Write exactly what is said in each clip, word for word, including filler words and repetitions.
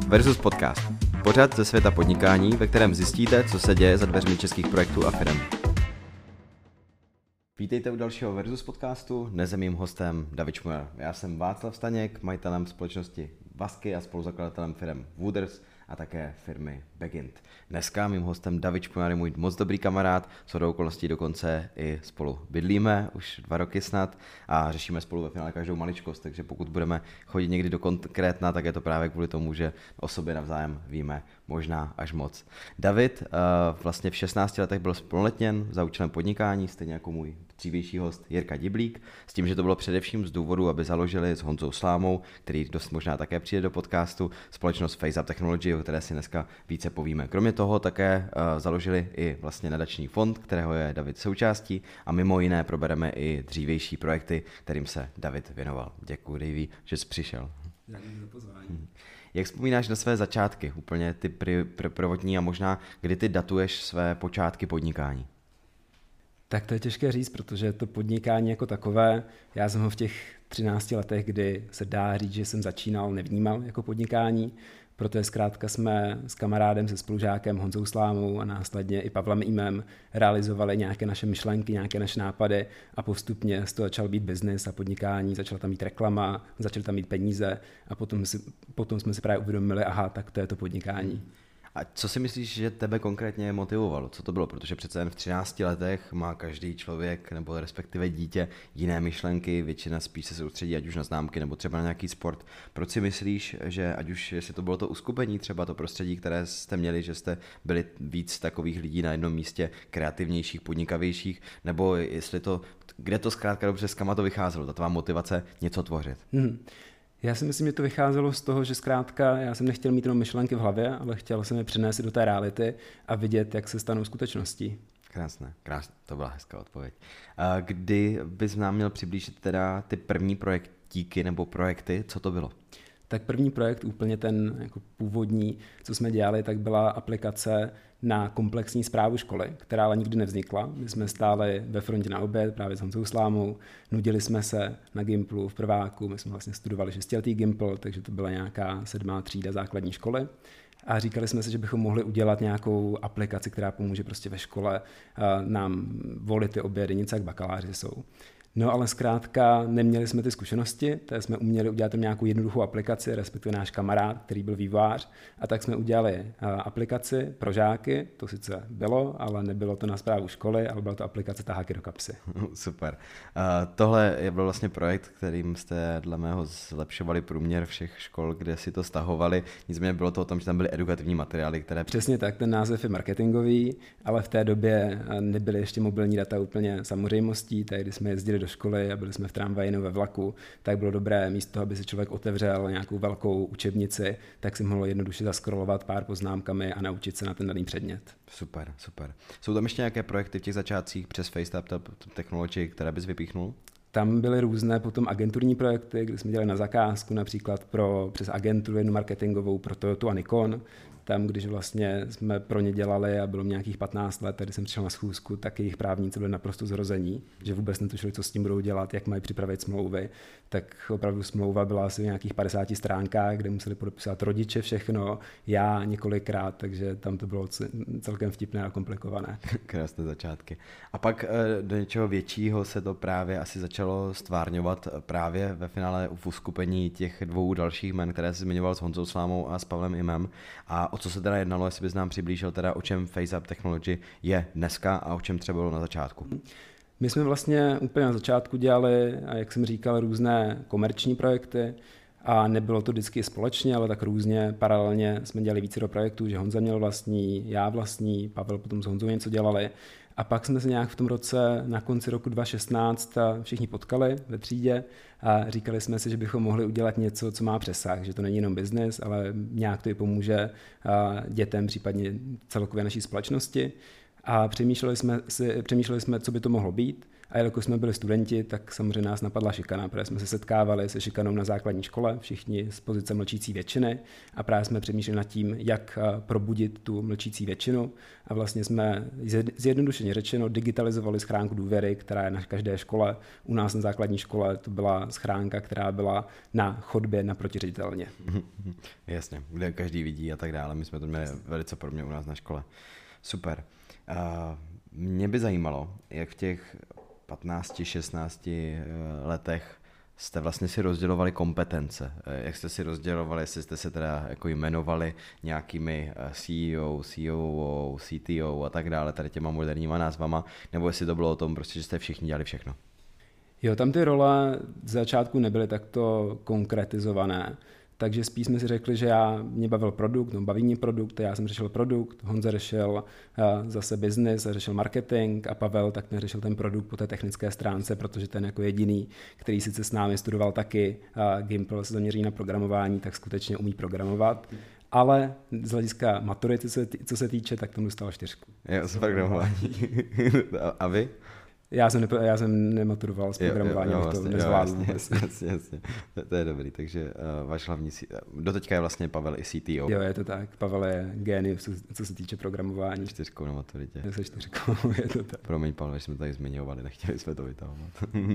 Versus Podcast. Pořad ze světa podnikání, ve kterém zjistíte, co se děje za dveřmi českých projektů a firem. Vítejte u dalšího Versus Podcastu. Dnes je mým hostem David Šmujar. Já jsem Václav Staněk, majitelem společnosti Vasky a spoluzakladatelem firem Wooders a také firmy Begint. Dneska mým hostem David Šmujar je můj moc dobrý kamarád, shodou okolností dokonce i spolu bydlíme už dva roky snad a řešíme spolu ve finále každou maličkost, takže pokud budeme chodit někdy do konkrétna, tak je to právě kvůli tomu, že o sobě navzájem víme možná až moc. David uh, vlastně v šestnácti letech byl zplnoletněn za účelem podnikání, stejně jako můj dřívější host Jirka Diblík, s tím, že to bylo především z důvodu, aby založili s Honzou Slámou, který dost možná také přijde do podcastu, společnost FaceUp Technology, o které si dneska více povíme. Kromě toho také uh, založili i vlastně nadační fond, kterého je David součástí a mimo jiné probereme i dřívější projekty, kterým se David věnoval. Děkuji, Davy, že jsi přišel. Děkuji za pozvání. Jak vzpomínáš na své začátky, úplně ty pr- pr- prvotní a možná kdy ty datuješ své počátky podnikání? Tak to je těžké říct, protože to podnikání jako takové, já jsem ho v těch třinácti letech, kdy se dá říct, že jsem začínal, nevnímal jako podnikání, protože zkrátka jsme s kamarádem, se spolužákem Honzou Slámou a následně i Pavlem Imem realizovali nějaké naše myšlenky, nějaké naše nápady a postupně z toho začal být biznis a podnikání, začala tam být reklama, začaly tam být peníze a potom, si, potom jsme si právě uvědomili, aha, tak to je to podnikání. A co si myslíš, že tebe konkrétně motivovalo? Co to bylo? Protože přece jen v třinácti letech má každý člověk nebo respektive dítě jiné myšlenky, většina spíš se soustředí ať už na známky nebo třeba na nějaký sport. Proč si myslíš, že ať už jestli to bylo to uskupení, třeba to prostředí, které jste měli, že jste byli víc takových lidí na jednom místě, kreativnějších, podnikavějších, nebo jestli to, kde to zkrátka dobře, s kama to vycházelo, ta tvá motivace něco tvořit? Hmm. Já si myslím, že to vycházelo z toho, že zkrátka já jsem nechtěl mít jenom myšlenky v hlavě, ale chtěl jsem je přinést do té reality a vidět, jak se stanou skutečností. Krásné, krásné, to byla hezká odpověď. A kdy bys nám měl přiblížit teda ty první projektíky nebo projekty, co to bylo? Tak první projekt, úplně ten jako původní, co jsme dělali, tak byla aplikace na komplexní správu školy, která ale nikdy nevznikla. My jsme stáli ve frontě na oběd právě s Honzou Slámou, nudili jsme se na Gimplu v prváku, my jsme vlastně studovali šestiletý Gimpl, takže to byla nějaká sedmá třída základní školy. A říkali jsme si, že bychom mohli udělat nějakou aplikaci, která pomůže prostě ve škole nám volit ty obědy, něco jak bakaláři jsou. No ale zkrátka neměli jsme ty zkušenosti, takže jsme uměli udělat tam nějakou jednoduchou aplikaci, respektive náš kamarád, který byl vývojář, a tak jsme udělali aplikaci pro žáky, to sice bylo, ale nebylo to na správu školy, ale byla to aplikace Taháky do kapsy. Super. Uh, tohle je byl vlastně projekt, kterým jste dle mého zlepšovali průměr všech škol, kde si to stahovali, nicméně bylo to o tom, že tam byly edukativní materiály, které... Přesně tak, ten název je marketingový, ale v té době nebyly ještě mobilní data úplně samozřejmostí, tak když jsme jezdili do školy a byli jsme v tramvaji nebo ve vlaku, tak bylo dobré místo, aby si člověk otevřel nějakou velkou učebnici, tak si mohl jednoduše zaskrolovat pár poznámkami a naučit se na ten daný předmět. Super, super. Jsou tam ještě nějaké projekty v těch začátcích přes FaceUp Technology, které bys vypíchnul? Tam byly různé potom agenturní projekty, kde jsme dělali na zakázku, například pro, přes agenturu jednu marketingovou pro Toyotu a Nikon. Tam, když vlastně jsme pro ně dělali a bylo nějakých patnáct let, když jsem přišel na schůzku, tak jejich právníci byli naprosto zrození, že vůbec netušili, co s tím budou dělat, jak mají připravit smlouvy. Tak opravdu smlouva byla asi v nějakých padesáti stránkách, kde museli podepisovat rodiče všechno, já několikrát, takže tam to bylo celkem vtipné a komplikované. Krásné začátky. A pak do něčeho většího se to právě asi začalo stvárňovat právě ve finále v uskupení těch dvou dalších jmen, které jsi zmiňoval s Honzou Slámou a s Pavlem Imem. A o co se teda jednalo, jestli bys nám přiblížil teda, o čem FaceUp Technology je dneska a o čem třeba bylo na začátku? My jsme vlastně úplně na začátku dělali, jak jsem říkal, různé komerční projekty a nebylo to vždycky společně, ale tak různě, paralelně jsme dělali více do projektů, že Honza měl vlastní, já vlastní, Pavel potom s Honzou něco dělali. A pak jsme se nějak v tom roce, na konci roku dva tisíce šestnáct, všichni potkali ve třídě a říkali jsme si, že bychom mohli udělat něco, co má přesah, že to není jenom biznis, ale nějak to i pomůže dětem, případně celkově naší společnosti. A přemýšleli jsme, si, přemýšleli jsme, co by to mohlo být. A jelikož jsme byli studenti, tak samozřejmě nás napadla šikana, protože jsme se setkávali se šikanou na základní škole, všichni z pozice mlčící většiny a právě jsme přemýšleli nad tím, jak probudit tu mlčící většinu a vlastně jsme zjednodušeně řečeno digitalizovali schránku důvěry, která je na každé škole. U nás na základní škole to byla schránka, která byla na chodbě naproti ředitelně. Jasně, kde každý vidí a tak dále. My jsme to měli velice podobně u nás na škole. Super. Uh, mě by zajímalo, jak v těch patnácti šestnácti letech jste vlastně si rozdělovali kompetence. Jak jste si rozdělovali, jestli jste se teda jako jmenovali nějakými C E O, C O O, C T O a tak dále, tady těma moderníma názvama, nebo jestli to bylo o tom, prostě, že jste všichni dělali všechno. Jo, tam ty role z začátku nebyly takto konkretizované, takže spíš jsme si řekli, že já mě bavil produkt, no baví mě produkt, já jsem řešil produkt, Honza řešil uh, zase business, řešil marketing a Pavel tak neřešil ten produkt po té technické stránce, protože ten jako jediný, který sice s námi studoval taky uh, Gimpl, se zaměří na programování, tak skutečně umí programovat. Ale z hlediska maturity, co se, tý, co se týče, tak tomu dostal čtyřku. Jo, z programování. A vy? Já jsem, ne, já jsem nematuroval z programování, jo, jo, vlastně, to nezvládl. Jo, jasně, jasně, jasně. To, to je dobrý, takže uh, váš hlavní, doteďka je vlastně Pavel i C T O. Jo, je to tak, Pavel je génius, co, co se týče programování. Čtyřkou na maturitě. Se čtyřkou, je to tak. Promiň, Pavel, že jsme tady zmiňovali, nechtěli jsme to vytahovat. uh,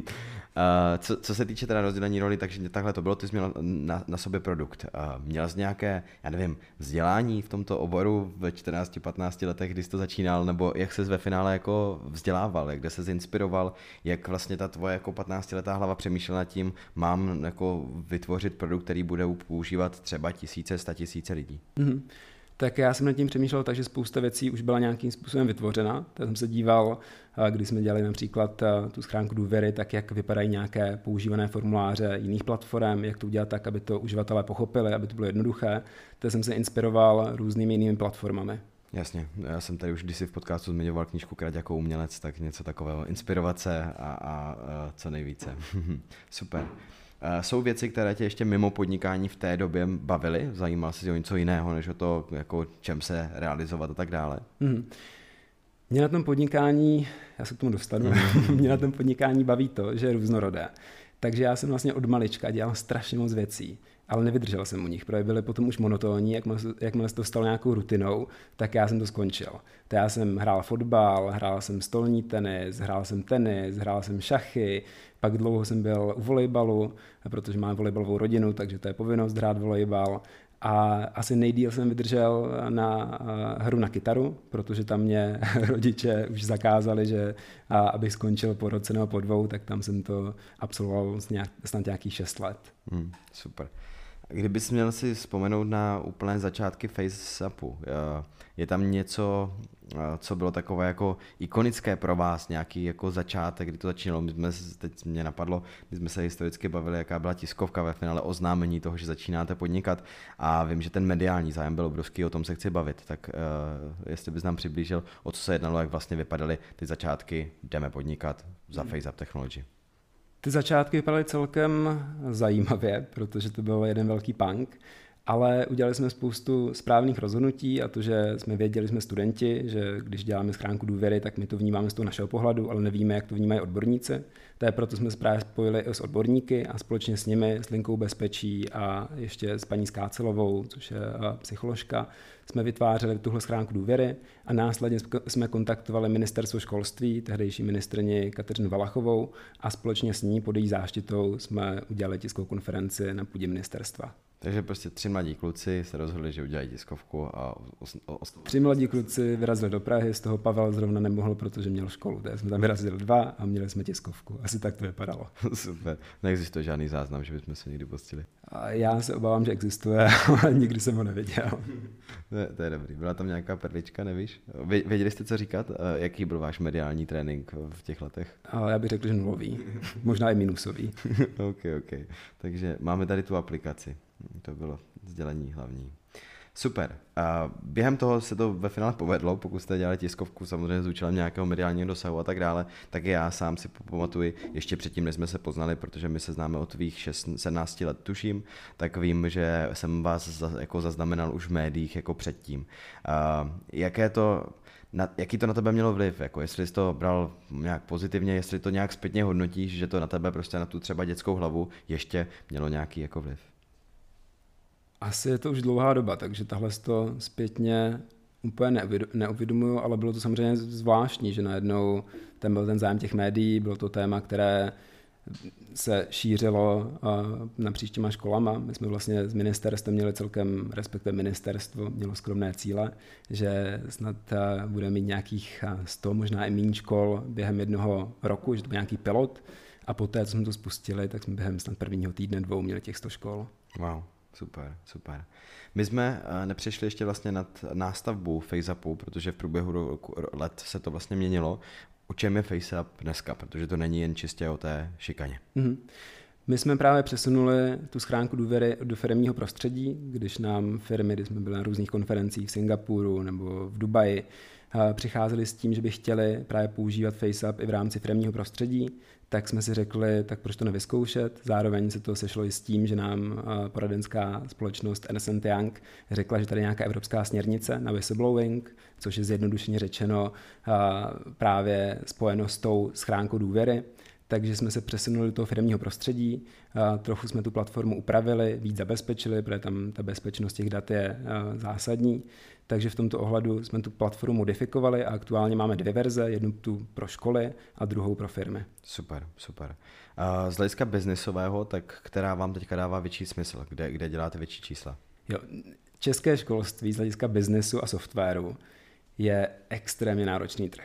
co, co se týče teda rozdělení roli, takže takhle to bylo, ty jsi měl na, na sobě produkt. Uh, měl jsi nějaké, já nevím, vzdělání v tomto oboru ve čtrnácti patnácti letech, kdy jsi to začínal, nebo jak ses ve finále jako vzdělával, jak kde ses inspiroval, jak vlastně ta tvoje jako patnáctiletá hlava přemýšlela nad tím, mám jako vytvořit produkt, který bude používat třeba tisíce, statisíce lidí. Mm-hmm. Tak já jsem nad tím přemýšlel, takže spousta věcí už byla nějakým způsobem vytvořena. Tak jsem se díval, když jsme dělali například tu schránku důvěry, tak jak vypadají nějaké používané formuláře jiných platform, jak to udělat tak, aby to uživatelé pochopili, aby to bylo jednoduché. Tak jsem se inspiroval různými jinými platformami. Jasně, já jsem tady už kdysi v podcastu zmiňoval knížku Krať jako umělec, tak něco takového, inspirovat se a, a, a co nejvíce. Super. Jsou věci, které tě ještě mimo podnikání v té době bavily? Zajímal jsi o něco jiného, než o to, jako čem se realizovat a tak dále? Mm. Mě na tom podnikání, já se k tomu dostanu, mě na tom podnikání baví to, že je různorodé. Takže já jsem vlastně od malička dělal strašně moc věcí, ale nevydržel jsem u nich, protože byly potom už monotónní, jakmile se to stalo nějakou rutinou, tak já jsem to skončil. To já jsem hrál fotbal, hrál jsem stolní tenis, hrál jsem tenis, hrál jsem šachy, pak dlouho jsem byl u volejbalu, protože mám volejbalovou rodinu, takže to je povinnost hrát volejbal. A asi nejdýl jsem vydržel na hru na kytaru, protože tam mě rodiče už zakázali, že abych skončil po roce nebo po dvou, tak tam jsem to absolvoval snad nějakých šest let. Hmm, super. Kdybys měl si vzpomenout na úplné začátky FaceAppu, je tam něco, co bylo takové jako ikonické pro vás, nějaký jako začátek, kdy to začínalo? My jsme, teď mě napadlo, my jsme se historicky bavili, jaká byla tiskovka ve finále oznámení toho, že začínáte podnikat a vím, že ten mediální zájem byl obrovský, o tom se chci bavit, tak uh, jestli bys nám přiblížil, o co se jednalo, jak vlastně vypadaly ty začátky, jdeme podnikat za FaceApp Technology. Ty začátky vypadaly celkem zajímavě, protože to byl jeden velký punk, ale udělali jsme spoustu správných rozhodnutí a to, že jsme věděli, jsme studenti, že když děláme schránku důvěry, tak my to vnímáme z toho našeho pohledu, ale nevíme, jak to vnímají odborníci. To je proto jsme se právě spojili i s odborníky a společně s nimi, s Linkou bezpečí a ještě s paní Skácelovou, což je psycholožka, jsme vytvářeli tuhle schránku důvěry a následně jsme kontaktovali ministerstvo školství, tehdejší ministryni Kateřinu Valachovou a společně s ní pod její záštitou jsme udělali tiskovou konferenci na půdě ministerstva. Takže prostě tři mladí kluci se rozhodli, že udělají tiskovku a... Os, os... Tři mladí kluci vyrazili do Prahy, z toho Pavel zrovna nemohl, protože měl školu. Takže jsme tam vyrazili dva a měli jsme tiskovku. Asi tak to vypadalo. Super. Neexistuje žádný záznam, že bychom se někdy pustili. A já se obávám, že existuje, ale nikdy jsem ho neviděl. to, to je dobrý. Byla tam nějaká perlička, nevíš? Věděli jste, co říkat? Jaký byl váš mediální trénink v těch letech? A já bych řekl, že nulový. Možná i minusový. ok, ok. Takže máme tady tu aplikaci. To bylo sdělení hlavní. Super. A během toho se to ve finále povedlo, pokud jste dělali tiskovku samozřejmě s účelem nějakého mediálního dosahu a tak dále, tak já sám si pamatuji, ještě předtím, než jsme se poznali, protože my se známe od tvých sedmnácti let, tuším, tak vím, že jsem vás za, jako zaznamenal už v médiích jako předtím. A jaké to, Na, jaký to na tebe mělo vliv? Jako jestli jsi to bral nějak pozitivně, jestli to nějak zpětně hodnotíš, že to na tebe prostě na tu třeba dětskou hlavu ještě mělo nějaký jako vliv? Asi je to už dlouhá doba, takže tahle to zpětně úplně neuvědomuju, ale bylo to samozřejmě zvláštní, že najednou ten byl ten zájem těch médií, bylo to téma, které se šířilo napříč těma školama. My jsme vlastně s ministerstvem měli celkem, respektive ministerstvo mělo skromné cíle, že snad budeme mít nějakých sto, možná i méně škol během jednoho roku, že to byl nějaký pilot a poté, co jsme to spustili, tak jsme během snad prvního týdne, dvou měli těch sto škol. Wow, super, super. My jsme nepřešli ještě vlastně nad nástavbu FaceUpu, protože v průběhu let se to vlastně měnilo. O čem je FaceUp dneska, protože to není jen čistě o té šikaně. Mm-hmm. My jsme právě přesunuli tu schránku důvěry do firemního prostředí, když nám firmy, když jsme byli na různých konferencích v Singapuru nebo v Dubaji, přicházeli s tím, že by chtěli právě používat FaceUp i v rámci firemního prostředí, tak jsme si řekli, tak proč to nevyzkoušet. Zároveň se to sešlo i s tím, že nám poradenská společnost Ernst and Young řekla, že tady je nějaká evropská směrnice na whistleblowing, což je zjednodušeně řečeno právě spojeno s tou schránkou důvěry. Takže jsme se přesunuli do toho firemního prostředí, trochu jsme tu platformu upravili, víc zabezpečili, protože tam ta bezpečnost těch dat je zásadní. Takže v tomto ohledu jsme tu platformu modifikovali a aktuálně máme dvě verze, jednu tu pro školy a druhou pro firmy. Super, super. Z hlediska biznisového, tak která vám teďka dává větší smysl? Kde, kde děláte větší čísla? Jo, české školství z hlediska biznesu a softwaru je extrémně náročný trh,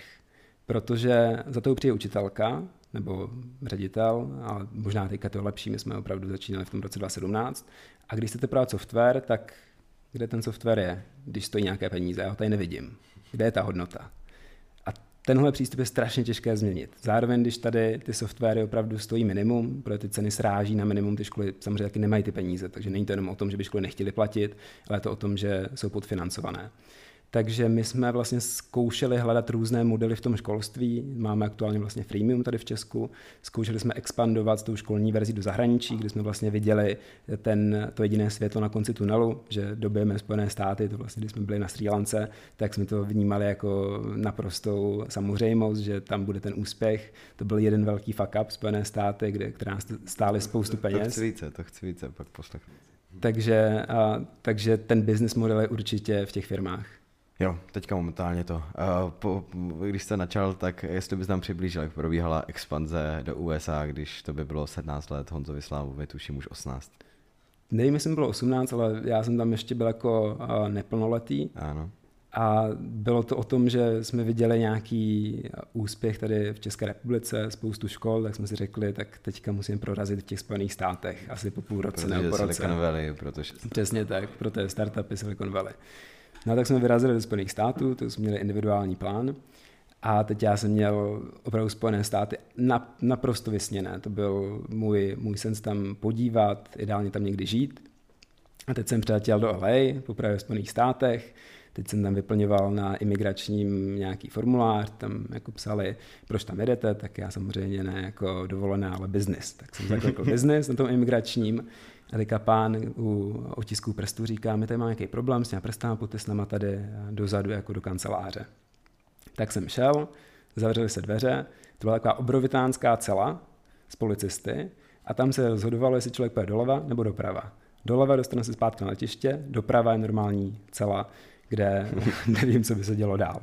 protože za to přijde učitelka nebo ředitel, ale možná teďka to je lepší, my jsme opravdu začínali v tom roce dva tisíce sedmnáct. A když chcete prodat software, tak kde ten software je, když stojí nějaké peníze, já ho tady nevidím. Kde je ta hodnota? A tenhle přístup je strašně těžké změnit. Zároveň, když tady ty softwary opravdu stojí minimum, protože ty ceny sráží na minimum, ty školy samozřejmě taky nemají ty peníze, takže není to jenom o tom, že by školy nechtěly platit, ale je to o tom, že jsou podfinancované. Takže my jsme vlastně zkoušeli hledat různé modely v tom školství. Máme aktuálně vlastně freemium tady v Česku. Zkoušeli jsme expandovat s tou školní verzí do zahraničí, kde jsme vlastně viděli ten, to jediné světlo na konci tunelu, že dobijeme Spojené státy, to vlastně, když jsme byli na Srí Lance, tak jsme to vnímali jako naprostou samozřejmost, že tam bude ten úspěch. To byl jeden velký fuck up Spojené státy, kde, které nás stály spoustu peněz. To chci více, to chci více, pak poslechnu. Takže, a, takže ten business model je určitě v těch firmách. Jo, teďka momentálně to. Uh, po, když jste načal, tak jestli bys nám přiblížil, jak probíhala expanze do U S A, když to by bylo sedmnáct let, Honzovi Slávovi tuším už osmnáct. Nevím, jestli bylo osmnáct, ale já jsem tam ještě byl jako uh, neplnoletý. Ano. A bylo to o tom, že jsme viděli nějaký úspěch tady v České republice, spoustu škol, tak jsme si řekli, tak teďka musíme prorazit v těch Spojených státech, asi po půl roce nebo po roce. Silicon Valley, protože... Přesně tak, pro té startupy Silicon Valley. No tak jsme vyrazili do Spojených států, to jsme měli individuální plán a teď já jsem měl opravdu Spojené státy naprosto vysněné. To byl můj, můj sen se tam podívat, ideálně tam někdy žít. A teď jsem přiletěl do L A, poprvé v Spojených státech, teď jsem tam vyplňoval na imigračním nějaký formulář, tam jako psali, proč tam jedete, tak já samozřejmě ne jako dovolená, ale business. Tak jsem zaklikl business na tom imigračním. A teďka pán u otisků prstů říká, my tady máme nějaký problém s těma prstama, pojďte s náma tady dozadu jako do kanceláře. Tak jsem šel, zavřely se dveře, to byla taková obrovitánská cela s policisty a tam se rozhodovalo, jestli člověk půjde doleva nebo doprava. Doleva dostane se zpátky na letiště, doprava je normální cela, kde nevím, co by se dělo dál.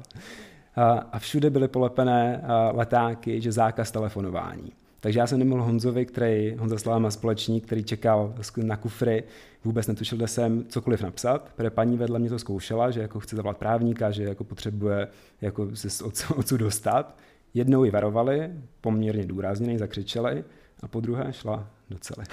A všude byly polepené letáky, že zákaz telefonování. Takže já jsem nemohl Honzovi, který, Honza Sláma společník, který čekal na kufry, vůbec netušil, kde jsem cokoliv napsat, protože paní vedle mě to zkoušela, že jako chce zavolat právníka, že jako potřebuje jako se odsud dostat. Jednou ji varovali, poměrně důrazně, zakřičeli a po druhé šla do cely.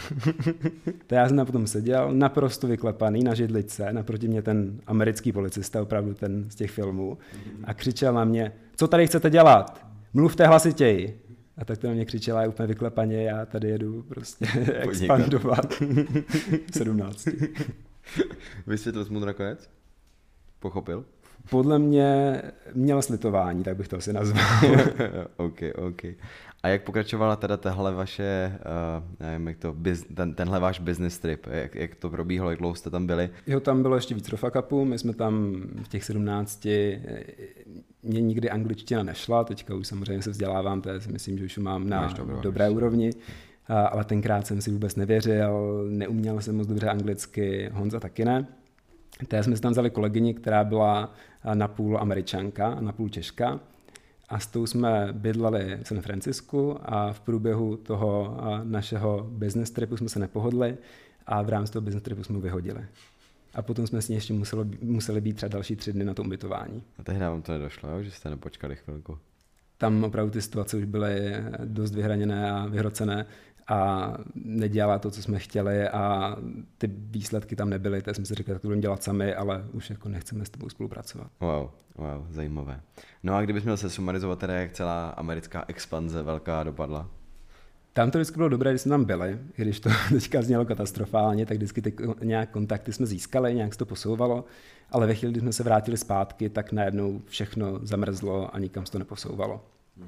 To já jsem tam potom seděl, naprosto vyklepaný na židlice, naproti mě ten americký policista, opravdu ten z těch filmů, a křičel na mě, co tady chcete dělat? Mluvte hlasitěji. A tak to na mě křičela úplně vyklepaně, já tady jedu prostě expandovat v sedmnácti. Vysvětlil jsi mu to nakonec? Pochopil? Podle mě měl slitování, tak bych to asi nazval. OK, OK. A jak pokračovala teda tahle vaše, uh, nevím, jak to, biz, ten, tenhle váš business trip, jak, jak to probíhalo, jak dlouho jste tam byli? Jo, tam bylo ještě víc fuck upů, my jsme tam v těch sedmnácti mě nikdy angličtina nešla, teďka už samozřejmě se vzdělávám, to si myslím, že už mám na dobro, dobré úrovni, ale tenkrát jsem si vůbec nevěřil, neuměl jsem moc dobře anglicky, Honza taky ne. Té jsme si tam vzali kolegyni, která byla napůl Američanka, napůl Češka a s tou jsme bydleli v San Francisku a v průběhu toho našeho business tripu jsme se nepohodli a v rámci toho business tripu jsme ho vyhodili. A potom jsme s ní ještě museli, museli být třeba další tři dny na tom ubytování. A tehdy vám to nedošlo, jo? Že jste nepočkali chvilku? Tam opravdu ty situace už byly dost vyhraněné a vyhrocené a nedělala to, co jsme chtěli a ty výsledky tam nebyly, tak jsme si řekli, tak to budeme dělat sami, ale už jako nechceme s tebou spolupracovat. Wow, wow, zajímavé. No a kdybys měl se sumarizovat teda, jak celá americká expanze velká dopadla? Tam to vždycky bylo dobré, když jsme tam byli, když to teďka znělo katastrofálně, tak vždycky ty nějak kontakty jsme získali, nějak se to posouvalo, ale ve chvíli, kdy jsme se vrátili zpátky, tak najednou všechno zamrzlo a nikam se to neposouvalo.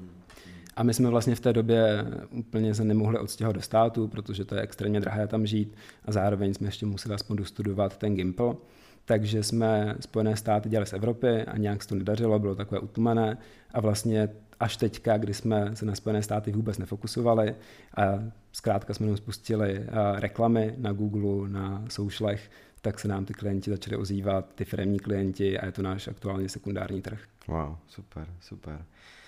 A my jsme vlastně v té době úplně se nemohli odstěhovat do státu, protože to je extrémně drahé tam žít a zároveň jsme ještě museli aspoň dostudovat ten Gimple. Takže jsme Spojené státy dělali z Evropy a nějak se to nedařilo, bylo takové utlumené a vlastně až teďka, kdy jsme se na Spojené státy vůbec nefokusovali a zkrátka jsme jenom spustili reklamy na Google, na socialech, tak se nám ty klienti začali ozývat, ty firemní klienti a je to náš aktuálně sekundární trh. Wow, super, super.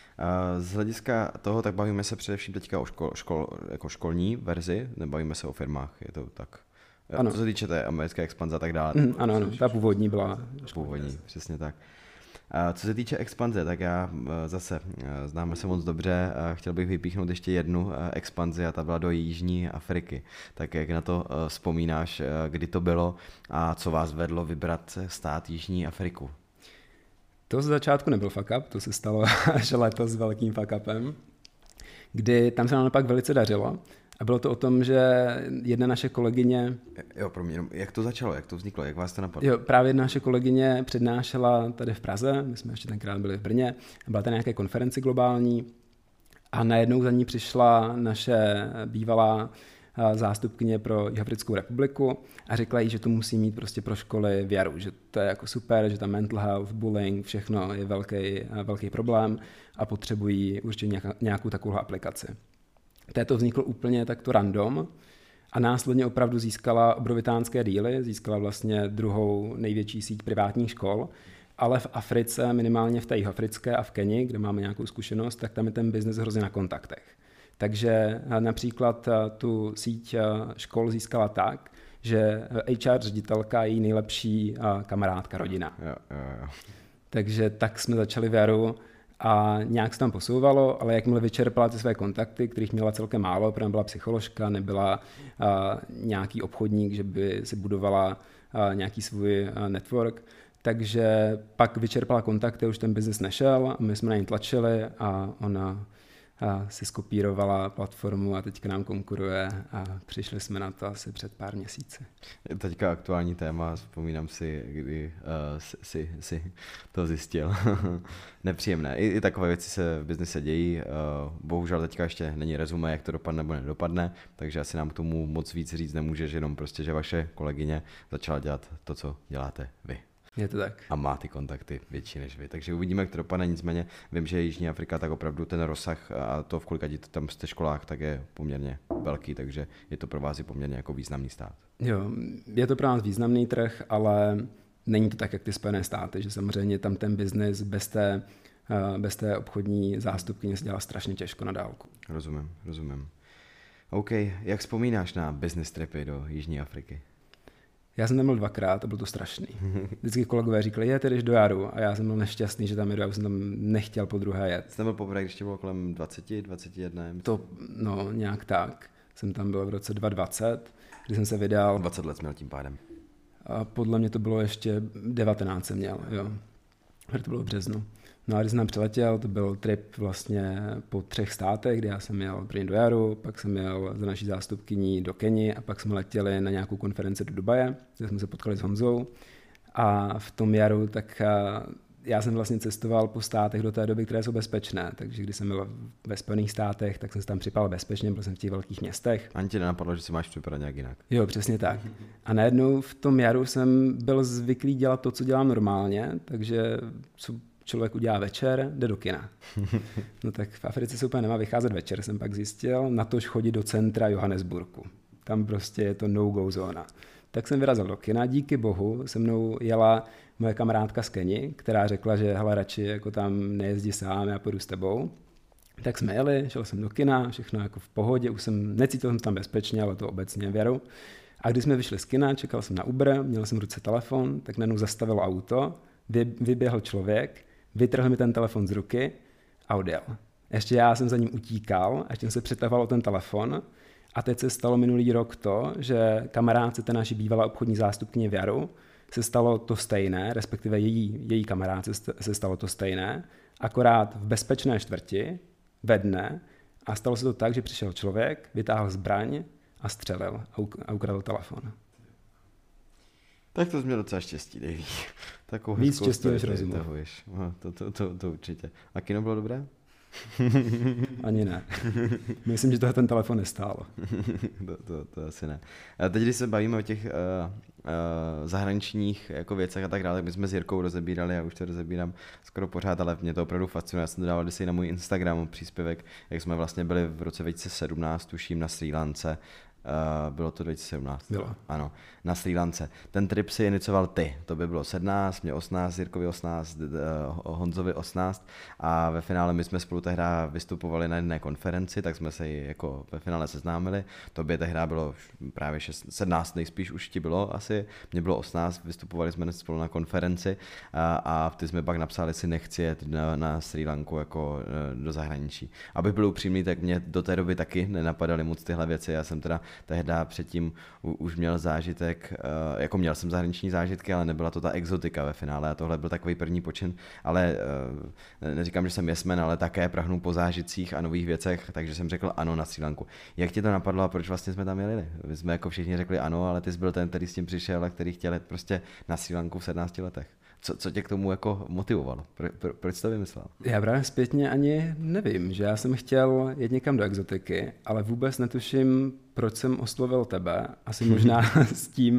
Z hlediska toho, tak bavíme se především teďka o škol, škol, jako školní verzi, nebavíme se o firmách, je to tak? Ano. Co se týče té americké expanze a tak dále. Mm, ano, ano, ta původní byla. Původní, přesně tak. Co se týče expanze, tak já zase známe se moc dobře, chtěl bych vypíchnout ještě jednu expanzi a ta byla do Jižní Afriky. Tak jak na to vzpomínáš, kdy to bylo a co vás vedlo vybrat stát Jižní Afriku? To z začátku nebyl fuck up, to se stalo až letos s velkým fuck upem, kdy tam se nám pak velice dařilo. A bylo to o tom, že jedna naše kolegyně... Jo, pro mě, jak to začalo, jak to vzniklo, jak vás to napadlo? Jo, právě jedna naše kolegyně přednášela tady v Praze, my jsme ještě tenkrát byli v Brně, byla to nějaké konferenci globální a najednou za ní přišla naše bývalá zástupkyně pro Jihoafrickou republiku a řekla jí, že to musí mít prostě pro školy věru, že to je jako super, že tam mental health, bullying, všechno je velký, velký problém a potřebují určitě nějakou, nějakou takovou aplikaci. Této vzniklo úplně takto random a následně opravdu získala obrovitánské díly, získala vlastně druhou největší síť privátních škol, ale v Africe, minimálně v té jihoafrické a v Keni, kde máme nějakou zkušenost, tak tam je ten biznes hrozně na kontaktech. Takže například tu síť škol získala tak, že H R ředitelka je její nejlepší kamarádka, rodina. Jo, jo, jo. Takže tak jsme začali věru a nějak se tam posouvalo, ale jakmile vyčerpala ty své kontakty, kterých měla celkem málo, protože byla psycholožka, nebyla uh, nějaký obchodník, že by si budovala uh, nějaký svůj uh, network, takže pak vyčerpala kontakty, už ten biznes nešel a my jsme na ní tlačili a ona uh, si skopírovala platformu a teďka nám konkuruje a přišli jsme na to asi před pár měsíci. Teďka aktuální téma, vzpomínám si, kdy uh, si, si, si to zjistil. Nepříjemné. I, I takové věci se v biznise dějí. Uh, bohužel teďka ještě není rezumé, jak to dopadne nebo nedopadne, takže asi nám k tomu moc víc říct nemůžeš, jenom prostě, že vaše kolegyně začala dělat to, co děláte vy. Je to tak. A má ty kontakty větší než vy. Takže uvidíme, jak to dopadne. Nicméně vím, že Jižní Afrika, tak opravdu ten rozsah a to, v kolika to tam jste školách, tak je poměrně velký, takže je to pro vás i poměrně jako významný stát. Jo, je to pro nás významný trh, ale není to tak, jak ty Spojené státy, že samozřejmě tam ten biznis bez té, bez té obchodní zástupkyně se dělá strašně těžko na dálku. Rozumím, rozumím. OK, jak vzpomínáš na business tripy do Jižní Afriky? Já jsem tam byl dvakrát a byl to strašný. Vždycky kolegové říkali, je, ty jdeš do Jaru a já jsem byl nešťastný, že tam jedu, já jsem tam nechtěl po druhé jet. Jsi tam byl poprvé, když tě bylo kolem dvacet, dvacet jedna? To, no, nějak tak. Jsem tam byl v roce dva tisíce dvacet, kdy jsem se vydal. dvacet let měl tím pádem. A podle mě to bylo ještě devatenáct jsem měl, jo. To bylo v březnu. No a když jsem tam přiletěl, to byl trip vlastně po třech státech, kdy já jsem jel první do Jaru, pak jsem jel za naší zástupkyní do Keni a pak jsme letěli na nějakou konferenci do Dubaje, kde jsme se potkali s Honzou. A v tom Jaru tak já jsem vlastně cestoval po státech do té doby, které jsou bezpečné, takže když jsem byl ve Spojených státech, tak jsem se tam připadal bezpečně, byl jsem v těch velkých městech. Ani ti nenapadlo, že si máš připadat nějak jinak. Jo, přesně tak. A najednou v tom Jaru jsem byl zvyklý dělat to, co dělám normálně, takže co člověk udělá večer, jde do kina. No tak v Africe se úplně nemá vycházet večer, jsem pak zjistil, natož chodit do centra Johannesburgu. Tam prostě je to no-go zóna. Tak jsem vyrazil do kina, díky bohu se mnou jela moje kamarádka z Keni, která řekla, že hele, radši jako tam nejezdí sám, já půjdu s tebou. Tak jsme jeli, šel jsem do kina, všechno jako v pohodě, už jsem, necítil jsem tam bezpečně, ale to obecně věru. A když jsme vyšli z kina, čekal jsem na Uber, měl jsem v ruce telefon, tak najednou zastavilo auto, vy, vyběhl člověk, vytrhl mi ten telefon z ruky a odjel. Ještě já jsem za ním utíkal, až jsem se přetahoval o ten telefon. A teď se stalo minulý rok to, že kamarádce, té naší bývalá obchodní zástupkyně v Jaru, se stalo to stejné, respektive její, její kamarádce se stalo to stejné, akorát v bezpečné čtvrti, ve dne, a stalo se to tak, že přišel člověk, vytáhl zbraň a střelil a ukradl telefon. Tak to jsi měl docela štěstí, Davey. Takovou víc štěstí než rozumu. No, to, to, to, to určitě. A kino bylo dobré? Ani ne. Myslím, že toho ten telefon nestálo. to, to, to asi ne. A teď, když se bavíme o těch uh, uh, zahraničních jako věcech a tak dále, tak my jsme s Jirkou rozebírali, já už to rozebírám skoro pořád, ale mě to opravdu fascinuje. Já jsem to dával kdysi na můj Instagram příspěvek, jak jsme vlastně byli v roce dva tisíce sedmnáct, tuším, na Srí Lance. Uh, bylo to dva tisíce sedmnáct. Bylo. Ano, na Srí Lance. Ten trip si inicioval ty. To by bylo sedmnáct, mě osmnáct, Jirkovi osmnáct, uh, Honzovi osmnáct a ve finále my jsme spolu tehdy vystupovali na jedné konferenci, tak jsme se jako ve finále seznámili. Tobě tehdy bylo právě sedmnáct, nejspíš už ti bylo asi, mně bylo osmnáct, vystupovali jsme spolu na konferenci a, a ty jsme pak napsali si nechci jet na, na Srí Lanku jako do zahraničí. Abych byl upřímný, tak mě do té doby taky nenapadaly moc tyhle věci, já jsem teda tehdy předtím už měl zážitek, jako měl jsem zahraniční zážitky, ale nebyla to ta exotika ve finále a tohle byl takový první počin, ale neříkám, že jsem jesmen, ale také prahnu po zážitcích a nových věcech, takže jsem řekl ano na Srí Lanku. Jak ti to napadlo a proč vlastně jsme tam jeli? My jsme jako všichni řekli ano, ale ty jsi byl ten, který s tím přišel a který chtěl jet prostě na Srí Lanku v sedmnácti letech. Co, co tě k tomu jako motivovalo? Pro, pro, proč jsi to vymyslel? Já právě zpětně ani nevím, že já jsem chtěl jet někam do exotiky, ale vůbec netuším, proč jsem oslovil tebe. Asi možná s tím,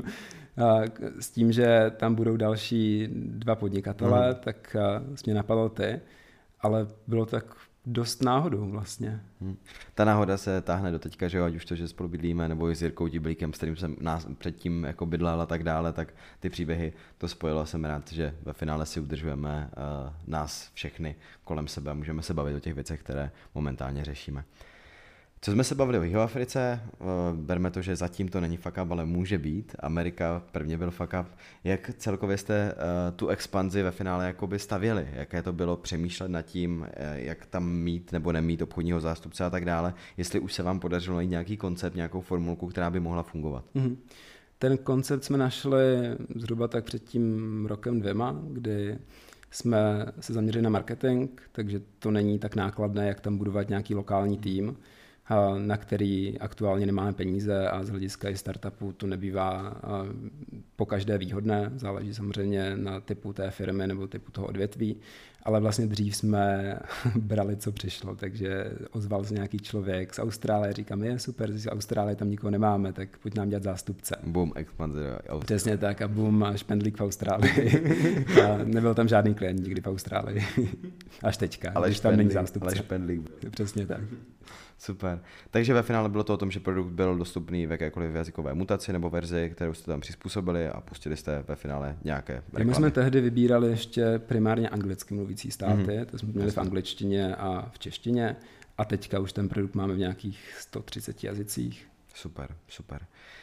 s tím, že tam budou další dva podnikatele, hmm. tak jsi mě napadl ty, ale bylo to tak dost náhodou vlastně. Hmm. Ta náhoda se táhne do teďka, že jo, ať už to, že spolu bydlíme, nebo i s Jirkou Tiblíkem, s kterým jsem nás předtím jako bydlel a tak dále, tak ty příběhy to spojilo a jsem rád, že ve finále si udržujeme uh, nás všechny kolem sebe a můžeme se bavit o těch věcech, které momentálně řešíme. Co jsme se bavili o Jihoafrice, berme to, že zatím to není fuck up, ale může být. Amerika prvně byl fuck up. Jak celkově jste uh, tu expanzi ve finále jakoby stavěli? Jaké to bylo přemýšlet nad tím, uh, jak tam mít nebo nemít obchodního zástupce a tak dále? Jestli už se vám podařilo najít nějaký koncept, nějakou formulku, která by mohla fungovat? Mm-hmm. Ten koncept jsme našli zhruba tak před tím rokem dvěma, kdy jsme se zaměřili na marketing, takže to není tak nákladné, jak tam budovat nějaký lokální tým, na který aktuálně nemáme peníze a z hlediska i startupu to nebývá po každé výhodné, záleží samozřejmě na typu té firmy nebo typu toho odvětví, ale vlastně dřív jsme brali, co přišlo, takže ozval se nějaký člověk z Austrálie, říkáme, je super, z Austrálie tam nikoho nemáme, tak pojď nám dělat zástupce. Boom, expanze. Přesně tak a boom, a špendlík v Austrálii. A nebyl tam žádný klient nikdy v Austrálii. Až teďka, ale když tam není zástupce. Ale špendlík. Přesně tak. Super. Takže ve finále bylo to o tom, že produkt byl dostupný v jakékoliv jazykové mutaci nebo verzi, kterou jste tam přizpůsobili a pustili jste ve finále nějaké reklamy. My jsme tehdy vybírali ještě primárně anglicky mluvící státy, mm-hmm. to jsme měli v angličtině a v češtině a teďka už ten produkt máme v nějakých sto třicet jazycích. Super, super.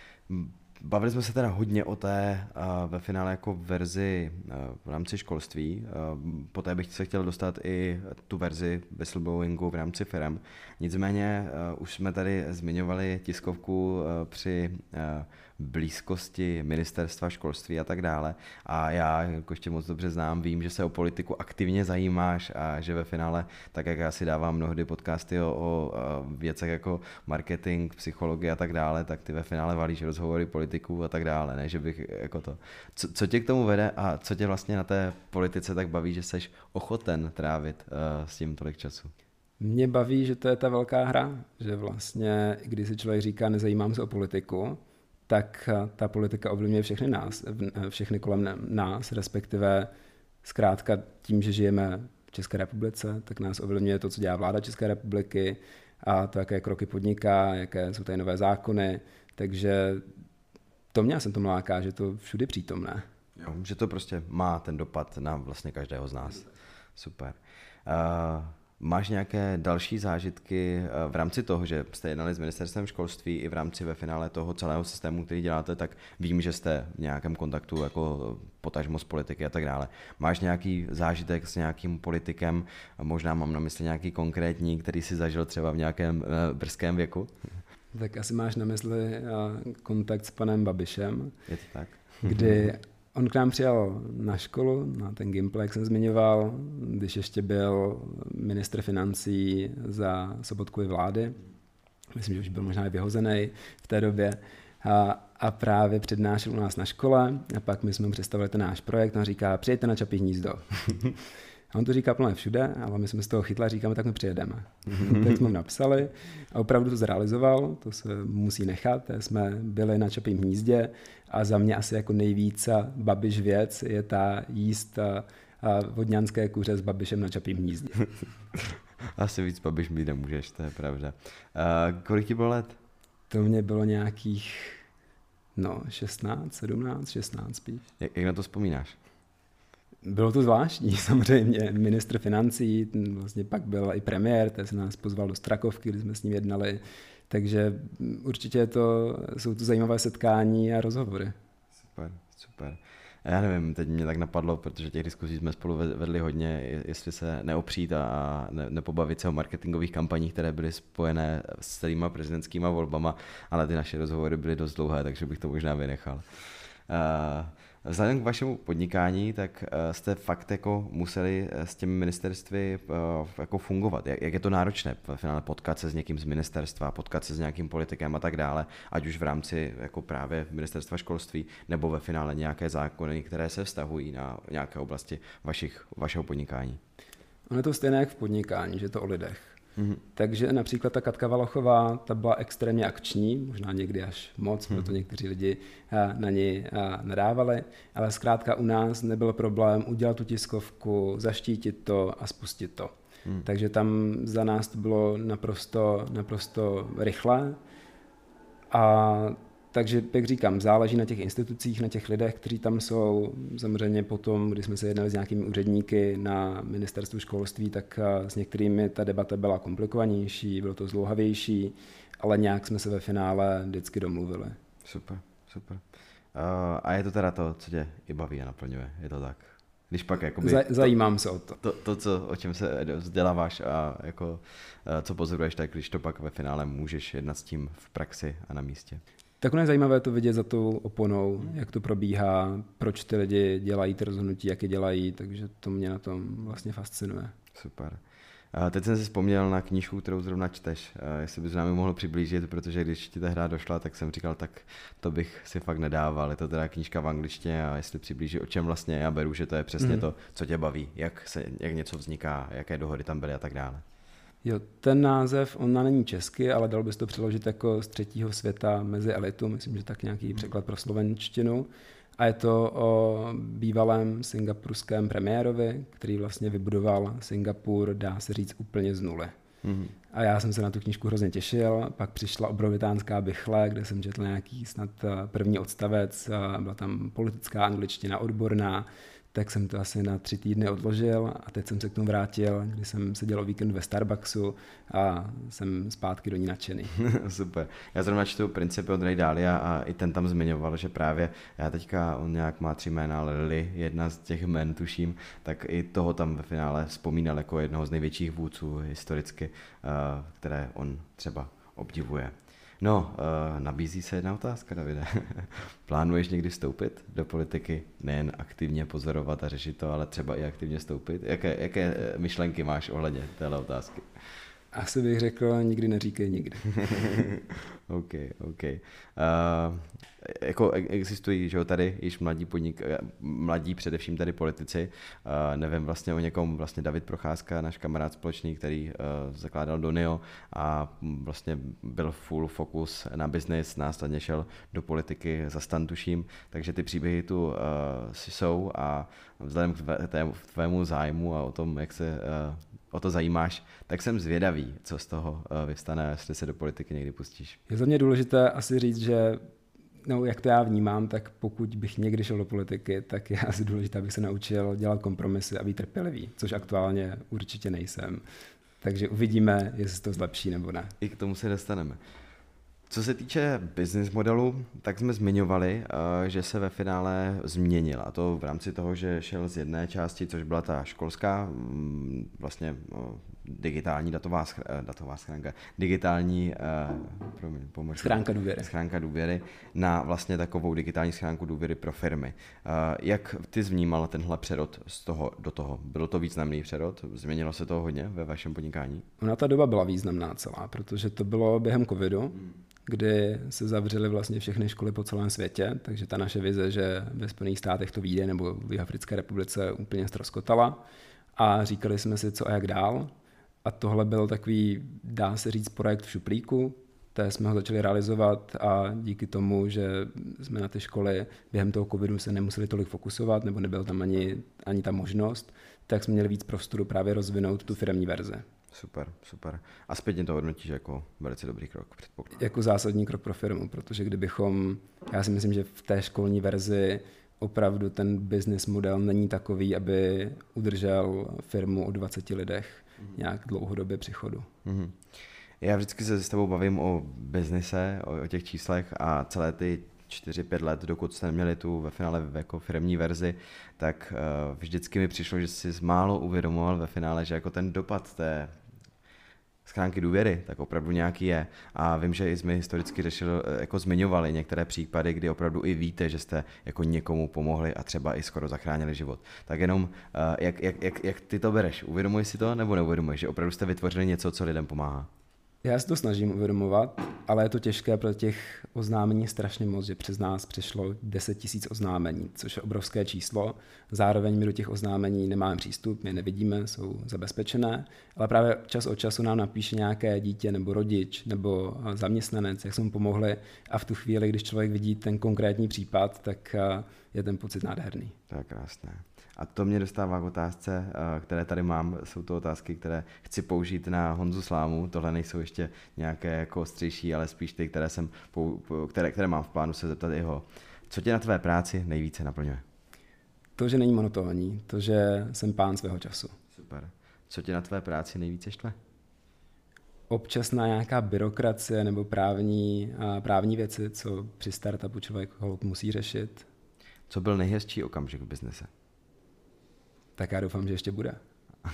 Bavili jsme se teda hodně o té uh, ve finále jako verzi uh, v rámci školství. Uh, poté bych se chtěl dostat i tu verzi whistleblowingu v rámci firem. Nicméně uh, už jsme tady zmiňovali tiskovku uh, při uh, blízkosti ministerstva školství a tak dále. A já, jako ještě moc dobře znám, vím, že se o politiku aktivně zajímáš a že ve finále, tak jak já si dávám mnohdy podcasty o, o věcech jako marketing, psychologie a tak dále, tak ty ve finále valíš rozhovory politiků a tak dále, ne, že bych jako to. Co, co tě k tomu vede a co tě vlastně na té politice tak baví, že seš ochoten trávit uh, s tím tolik času? Mě baví, že to je ta velká hra, že vlastně, když si člověk říká, nezajímám se o politiku, tak ta politika ovlivňuje všechny nás, všechny kolem nás, respektive Zkrátka tím, že žijeme v České republice, tak nás ovlivňuje to, co dělá vláda České republiky a to, jaké kroky podniká, jaké jsou tady nové zákony, takže to mě jsem to láká, že to všudy přítomné. Jo, že to prostě má ten dopad na vlastně každého z nás. Super. Uh, máš nějaké další zážitky v rámci toho, že jste jednali s ministerstvem školství i v rámci ve finále toho celého systému, který děláte, tak vím, že jste v nějakém kontaktu jako potažmo s politiky a tak dále. Máš nějaký zážitek s nějakým politikem, možná mám na mysli nějaký konkrétní, který si zažil třeba v nějakém uh, brzkém věku? Tak asi máš na mysli uh, kontakt s panem Babišem. Je to tak? Kdy on k nám přijel na školu, na ten Gimpl, jak jsem zmiňoval, když ještě byl ministr financí za Sobotkovy vlády. Myslím, že už byl možná i vyhozený v té době. A, a právě přednášel u nás na škole a pak my jsme mu představili ten náš projekt a on říká, přijďte na Čapí hnízdo. A on to říká plně všude, ale my jsme z toho chytli a říkáme, tak my přijedeme. Tak jsme mu napsali a opravdu to zrealizoval, to se musí nechat. Jsme byli na Čapím hnízdě a za mě asi jako nejvíc Babiš věc je ta jíst vodňanské kuře s Babišem na Čapím hnízdě. Asi víc Babiš být nemůžeš, to je pravda. A kolik ti bylo let? To mě bylo nějakých, no, šestnáct, sedmnáct, šestnáct spíš. Jak, jak na to vzpomínáš? Bylo to zvláštní, samozřejmě. Ministr financí, vlastně pak byl i premiér, ten se nás pozval do Strakovky, kdy jsme s ním jednali, takže určitě to, jsou to zajímavé setkání a rozhovory. Super, super. Já nevím, teď mě tak napadlo, protože těch diskuzí jsme spolu vedli hodně, jestli se neopřít a ne, nepobavit se o marketingových kampaních, které byly spojené s celýma prezidentskýma volbama, ale ty naše rozhovory byly dost dlouhé, takže bych to možná vynechal. Uh, Vzhledem k vašemu podnikání, tak jste fakt jako museli s těmi ministerstvy jako fungovat. Jak, jak je to náročné v finále potkat se s někým z ministerstva, potkat se s nějakým politikem a tak dále, ať už v rámci jako právě ministerstva školství, nebo ve finále nějaké zákony, které se vztahují na nějaké oblasti vašich, vašeho podnikání? Ono je to stejné jak v podnikání, že je to o lidech. Mm-hmm. Takže například ta Katka Valachová, ta byla extrémně akční, možná někdy až moc, mm-hmm. proto někteří lidi na ní nadávali, ale zkrátka u nás nebyl problém udělat tu tiskovku, zaštítit to a spustit to. Mm. Takže tam za nás to bylo naprosto, naprosto rychlé. A takže, jak říkám, záleží na těch institucích, na těch lidech, kteří tam jsou. Samozřejmě potom, když jsme se jednali s nějakými úředníky na ministerstvu školství, tak s některými ta debata byla komplikovanější, bylo to zdlouhavější, ale nějak jsme se ve finále vždycky domluvili. Super, super. Uh, a je to teda to, co tě i baví a naplňuje, je to tak? Když pak jakoby Zaj, zajímám se o to. To, to co, o čem se vzděláváš a jako, co pozoruješ, tak když to pak ve finále můžeš jednat s tím v praxi a na místě. Tak ono je zajímavé to vidět za tou oponou, jak to probíhá, proč ty lidi dělají ty rozhodnutí, jak je dělají, takže to mě na tom vlastně fascinuje. Super. A teď jsem si vzpomněl na knížku, kterou zrovna čteš, a jestli bys nám mohl přiblížit, protože když ti ta hra došla, tak jsem říkal, tak to bych si fakt nedával. Je to teda knížka v angličtině a jestli přiblíží, o čem vlastně já beru, že to je přesně mm. to, co tě baví, jak, se, jak něco vzniká, jaké dohody tam byly a tak dále. Jo, ten název, on není česky, ale dal bys to přeložit jako z třetího světa mezi elitu, myslím, že tak nějaký překlad pro slovenštinu. A je to o bývalém singapurském premiérovi, který vlastně vybudoval Singapur, dá se říct, úplně z nuly. Mm-hmm. A já jsem se na tu knížku hrozně těšil, pak přišla Obrovitánská bychle, kde jsem četl nějaký snad první odstavec, byla tam politická angličtina odborná, tak jsem to asi na tři týdny odložil a teď jsem se k tomu vrátil, když jsem seděl o víkend ve Starbucksu a jsem zpátky do ní nadšený. Super. Já zrovna čtu Principy od Ray Dalia a i ten tam zmiňoval, že právě já teďka, on nějak má tři jména, ale Lily, jedna z těch jmen tuším, tak i toho tam ve finále vzpomínal jako jednoho z největších vůdců historicky, které on třeba obdivuje. No, uh, nabízí se jedna otázka, Davide. Plánuješ někdy vstoupit do politiky? Nejen aktivně pozorovat a řešit to, ale třeba i aktivně vstoupit? Jaké, jaké myšlenky máš ohledně téhle otázky? Asi bych řekl, nikdy neříkej nikdy. OK, OK. Uh, jako existují, že jo, tady již mladí podnik, mladí především tady politici, uh, nevím vlastně o někom, vlastně David Procházka, náš kamarád společný, který uh, zakládal Donio a vlastně byl full focus na business, následně šel do politiky za stan, tuším, takže ty příběhy tu uh, jsou a vzhledem k tvému zájmu a o tom, jak se uh, o to zajímáš, tak jsem zvědavý, co z toho vyvstane, jestli se do politiky někdy pustíš. Je za mě důležité asi říct, že no, jak to já vnímám, tak pokud bych někdy šel do politiky, tak je asi důležité, abych se naučil dělat kompromisy a být trpělivý, což aktuálně určitě nejsem. Takže uvidíme, jestli se to zlepší nebo ne. I k tomu se dostaneme. Co se týče business modelu, tak jsme zmiňovali, že se ve finále změnil, a to v rámci toho, že šel z jedné části, což byla ta školská, vlastně digitální datová, datová schránka, digitální promiň, pomož, schránka důvěry. Schránka důvěry na vlastně takovou digitální schránku důvěry pro firmy. Jak ty vnímal tenhle přerod z toho do toho? Bylo to významný přerod? Změnilo se to hodně ve vašem podnikání? Ona ta doba byla významná celá, protože to bylo během covidu, hmm. kdy se zavřely vlastně všechny školy po celém světě, takže ta naše vize, že ve Spojených státech to vyjde nebo v Africké republice úplně ztroskotala a říkali jsme si, co a jak dál. A tohle byl takový, dá se říct, projekt v šuplíku, té jsme ho začali realizovat a díky tomu, že jsme na ty školy během toho covidu se nemuseli tolik fokusovat nebo nebyl tam ani, ani ta možnost, tak jsme měli víc prostoru právě rozvinout tu firemní verzi. Super, super. A zpětně to hodnotíš jako velice dobrý krok, předpokládám. Jako zásadní krok pro firmu, protože kdybychom, já si myslím, že v té školní verzi opravdu ten business model není takový, aby udržel firmu o dvaceti lidech mm. nějak dlouhodobě při chodu. Mm. Já vždycky se s tebou bavím o biznise, o, o těch číslech a celé ty čtyři pět let, dokud jste neměli tu ve finále jako firemní verzi, tak uh, vždycky mi přišlo, že jsi málo uvědomoval ve finále, že jako ten dopad té schránky důvěry, tak opravdu nějaký je. A vím, že jsme historicky řešili, jako zmiňovali některé případy, kdy opravdu i víte, že jste jako někomu pomohli a třeba i skoro zachránili život. Tak jenom, jak, jak, jak, jak ty to bereš? Uvědomuješ si to nebo neuvědomuješ, že opravdu jste vytvořili něco, co lidem pomáhá? Já se to snažím uvědomovat, ale je to těžké, protože těch oznámení strašně moc, že přes nás přišlo deset tisíc oznámení, což je obrovské číslo. Zároveň my do těch oznámení nemáme přístup, my je nevidíme, jsou zabezpečené, ale právě čas od času nám napíše nějaké dítě nebo rodič nebo zaměstnanec, jak jsme mu pomohli a v tu chvíli, když člověk vidí ten konkrétní případ, tak je ten pocit nádherný. To je krásné. A to mě dostává k otázce, které tady mám. Jsou to otázky, které chci použít na Honzu Slámu. Tohle nejsou ještě nějaké jako ostřejší, ale spíš ty, které, jsem, které, které mám v plánu se zeptat jeho. Co tě na tvé práci nejvíce naplňuje? To, že není monotónní, to, že jsem pán svého času. Super. Co tě na tvé práci nejvíce štve? Občasná nějaká byrokracie nebo právní, právní věci, co při startupu člověk musí řešit. Co byl nejhezčí okamžik v biznese? Tak já doufám, že ještě bude.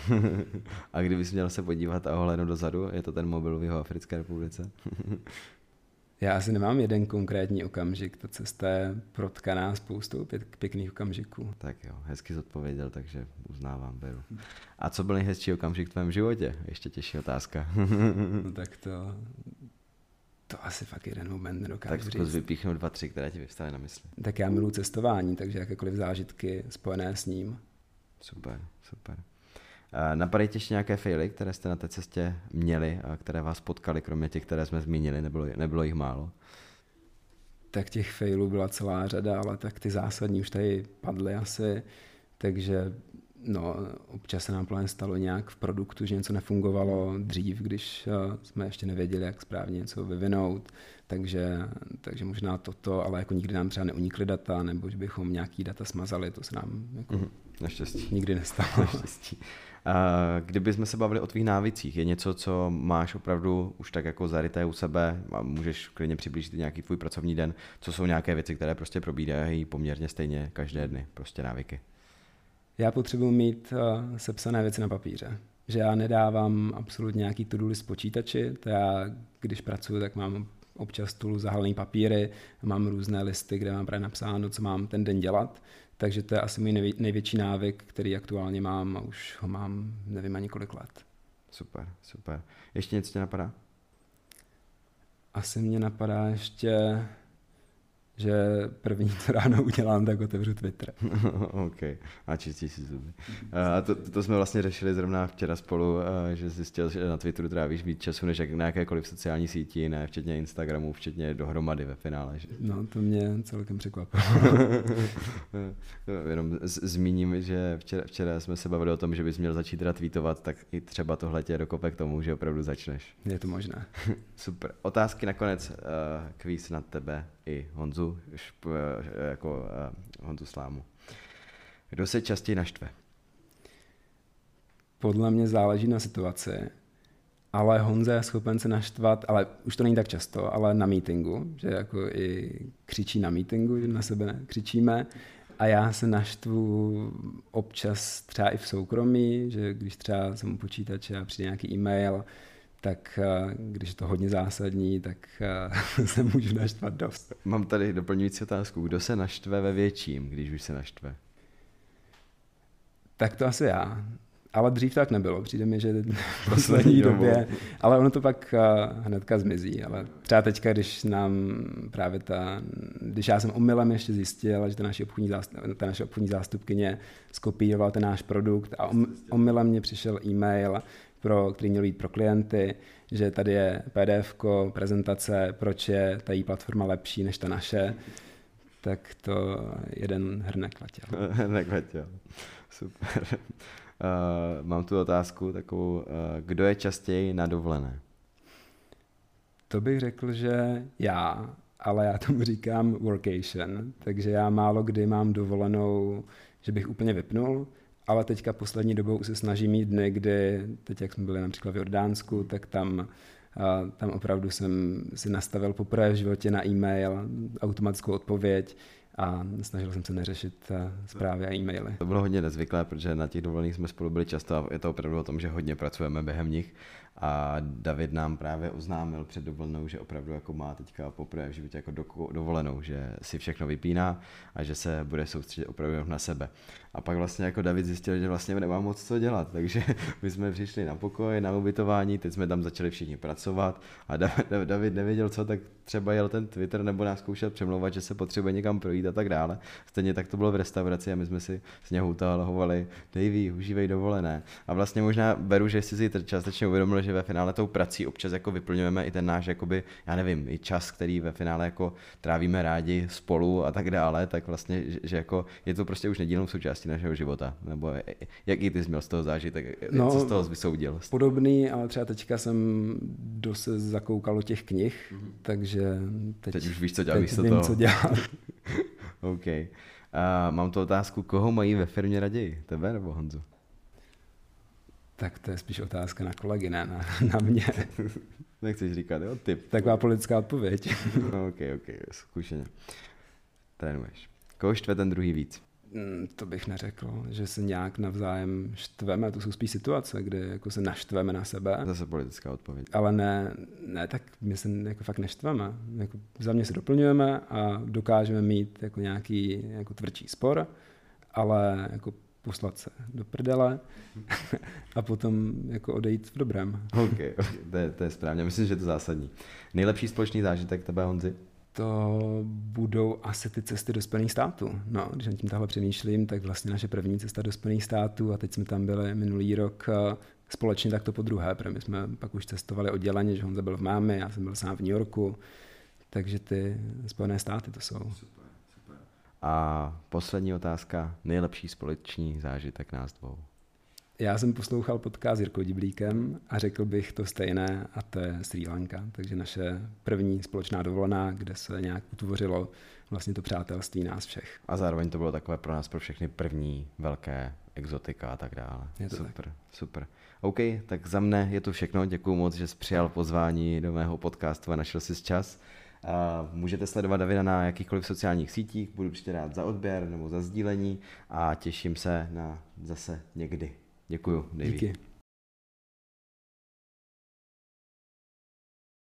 A kdybys měl se podívat a ohlédnout dozadu, je to ten mobil v Jihoafrické republice? Já asi nemám jeden konkrétní okamžik, ta cesta je protkaná spoustou pěk, pěkných okamžiků. Tak jo, hezky zodpověděl, takže uznávám, beru. A co byl nejhezčí okamžik v tvém životě? Ještě těžší otázka. No tak to, to asi fakt jeden moment nedokážu tak říct. Tak vypíchnu dva, tři, které ti vyvstaly na mysli. Tak já miluji cestování, takže jakékoliv zážitky spojené s ním. Super, super. Napadají tě ještě nějaké faily, které jste na té cestě měli a které vás potkaly, kromě těch, které jsme zmínili, nebylo, nebylo jich málo? Tak těch failů byla celá řada, ale tak ty zásadní už tady padly asi, takže no, občas se nám plně stalo nějak v produktu, že něco nefungovalo dřív, když jsme ještě nevěděli, jak správně něco vyvinout, takže, takže možná toto, ale jako nikdy nám třeba neunikly data, nebo že bychom nějaký data smazali, to se nám jako mm, naštěstí. nikdy nestalo. Naštěstí. A kdybychom se bavili o tvých návicích, je něco, co máš opravdu už tak jako zaryté u sebe a můžeš klidně přiblížit nějaký tvůj pracovní den, co jsou nějaké věci, které prostě probíhají poměrně stejně každé dny, prostě návyky? Já potřebuji mít uh, sepsané věci na papíře, že já nedávám absolutně nějaký to-do list počítači, to já, když pracuji, tak mám občas stůl zahalený papíry, mám různé listy, kde mám právě napsáno, co mám ten den dělat, takže to je asi můj největší návyk, který aktuálně mám a už ho mám, nevím, ani kolik let. Super, super. Ještě něco tě napadá? Asi mě napadá ještě, že první, co ráno udělám, tak otevřu Twitter. OK, a čistí si zuby. A to, to jsme vlastně řešili zrovna včera spolu, že zjistil, že na Twitteru trávíš víc času než na jakékoliv sociální síti, ne, včetně Instagramu, včetně dohromady ve finále. Že? No, to mě celkem překvapilo. Jenom z- zmíním, že včera, včera jsme se bavili o tom, že bys měl začít teda tweetovat, tak i třeba tohle tě dokope k tomu, že opravdu začneš. Je to možné. Super. Otázky nakonec, uh, kvíz na tebe i Honzu, šp, jako uh, Honzu Slámu. Kdo se častěji naštve? Podle mě záleží na situaci, ale Honza je schopen se naštvat, ale už to není tak často, ale na meetingu, že jako i křičí na meetingu, že na sebe křičíme. A já se naštvu občas třeba i v soukromí, že když třeba jsem u počítače a přijde nějaký e-mail, tak když je to hodně zásadní, tak se můžu naštvat dost. Mám tady doplňující otázku. Kdo se naštve ve větším, když už se naštve? Tak to asi já. Ale dřív tak nebylo. Přijde mi, že v poslední době, ale ono to pak hnedka zmizí. Ale třeba teďka, když nám právě ta, když já jsem omylem ještě zjistil, že ta naše obchodní, zástup, ta naše obchodní zástupkyně skopírovala ten náš produkt a omylem mě přišel e-mail, pro, který měl být pro klienty, že tady je pé dé efko, prezentace, proč je ta její platforma lepší než ta naše, tak to jeden hrnek letěl. Hrnek letěl. Super. Uh, mám tu otázku takovou, uh, kdo je častěji na dovolené? To bych řekl, že já, ale já tomu říkám workation, takže já málo kdy mám dovolenou, že bych úplně vypnul, ale teďka poslední dobou se snažím mít dny, kdy, teď jak jsme byli například v Jordánsku, tak tam, uh, tam opravdu jsem si nastavil poprvé v životě na e-mail automatickou odpověď, a snažil jsem se neřešit zprávy a e-maily. To bylo hodně nezvyklé, protože na těch dovolených jsme spolu byli často a je to opravdu o tom, že hodně pracujeme během nich. A David nám právě oznámil před dovolenou, že opravdu jako má teďka poprvé v životě jako do, dovolenou, že si všechno vypíná a že se bude soustředit opravdu na sebe. A pak vlastně jako David zjistil, že vlastně nemá moc co dělat, takže my jsme přišli na pokoj, na ubytování, teď jsme tam začali všichni pracovat a David nevěděl co, tak třeba jel ten Twitter nebo nás zkoušel přemlouvat, že se potřebuje někam projít a tak dále. Stejně tak to bylo v restauraci a my jsme si s něho utahovali, Davey, užívej dovolené. A vlastně možná beru, že jsi si částečně uvědomil, že ve finále tou prací občas jako vyplňujeme i ten náš, jakoby, já nevím, i čas, který ve finále jako trávíme rádi spolu a tak dále, tak vlastně, že, že jako je to prostě už nedílnou součástí našeho života. Nebo jaký ty jsi měl z toho zážitek, no, co z toho vysoudil? Podobný, ale třeba teďka jsem dost se zakoukal do těch knih, mm-hmm. takže teď, teď už víš, co dělat, teď vím, toho. co dělat. OK. Uh, mám tu otázku, koho mají ve firmě raději? Tebe nebo Honzu? Tak to je spíš otázka na kolegy, ne na, na mě. Nechceš říkat, jo? Tip. Taková politická odpověď. OK, OK, zkušeně. Trénuješ. Koho štve ten druhý víc? To bych neřekl, že se nějak navzájem štveme, to jsou spíš situace, kde jako se naštveme na sebe. Zase politická odpověď. Ale ne, ne tak my se jako fakt naštveme. Jako za mě se doplňujeme a dokážeme mít jako nějaký jako tvrdší spor, ale jako poslat se do prdele a potom jako odejít v dobrém. OK, okay. To, je, to je správně, myslím, že je to zásadní. Nejlepší společný zážitek tebe, Honzi? To budou asi ty cesty do Spojených států. No, když nad tím tahle přemýšlím, tak vlastně naše první cesta do Spojených států a teď jsme tam byli minulý rok společně takto po druhé, protože my jsme pak už cestovali odděleně, že Honza byl v Miami, já jsem byl sám v New Yorku, takže ty Spojené státy to jsou. Super, super. A poslední otázka, nejlepší společný zážitek nás dvou. Já jsem poslouchal podcast s Jirkou Diblíkem a řekl bych to stejné a to je Srí Lanka. Takže naše první společná dovolená, kde se nějak utvořilo vlastně to přátelství nás všech. A zároveň to bylo takové pro nás, pro všechny první velké exotika a tak dále. Je to super, tak. super. OK, tak za mne je to všechno. Děkuju moc, že jsi přijal pozvání do mého podcastu a našel jsi čas. Uh, můžete sledovat Davida na jakýchkoliv sociálních sítích, budu určitě rád za odběr nebo za sdílení a těším se na zase někdy. Děkuju, Davey. Díky.